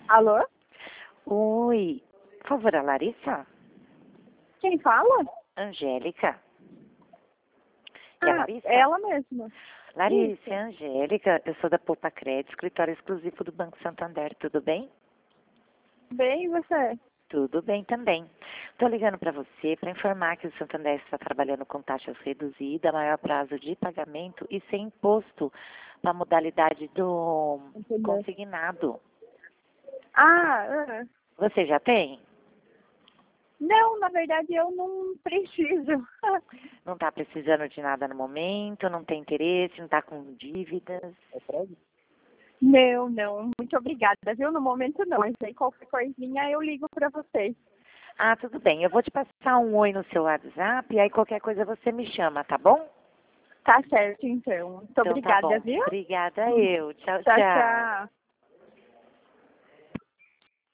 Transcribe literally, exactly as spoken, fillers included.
Alô? Oi, por favor, a Larissa? Quem fala? Angélica? É a Ah, Larissa? ela mesma. Larissa, Isso. é a Angélica, eu sou da Poupa Crédito, escritório exclusivo do Banco Santander, tudo bem? Bem, e você? Tudo bem também. Estou ligando para você para informar que o Santander está trabalhando com taxas reduzidas, maior prazo de pagamento e sem imposto para a modalidade do Entendeu? consignado. Ah, ah. Você já tem? Não, na verdade eu não preciso. Não está precisando de nada no momento, não tem interesse, não está com dívidas? Não, não. Muito obrigada, viu? No momento não. Mas aí qualquer coisinha eu ligo pra vocês. Ah, tudo bem. Eu vou te passar um oi no seu WhatsApp e aí qualquer coisa você me chama, tá bom? Tá certo, então. Muito Então tá obrigada, bom. viu? Obrigada eu. Tchau, Tchau, tchau. tchau.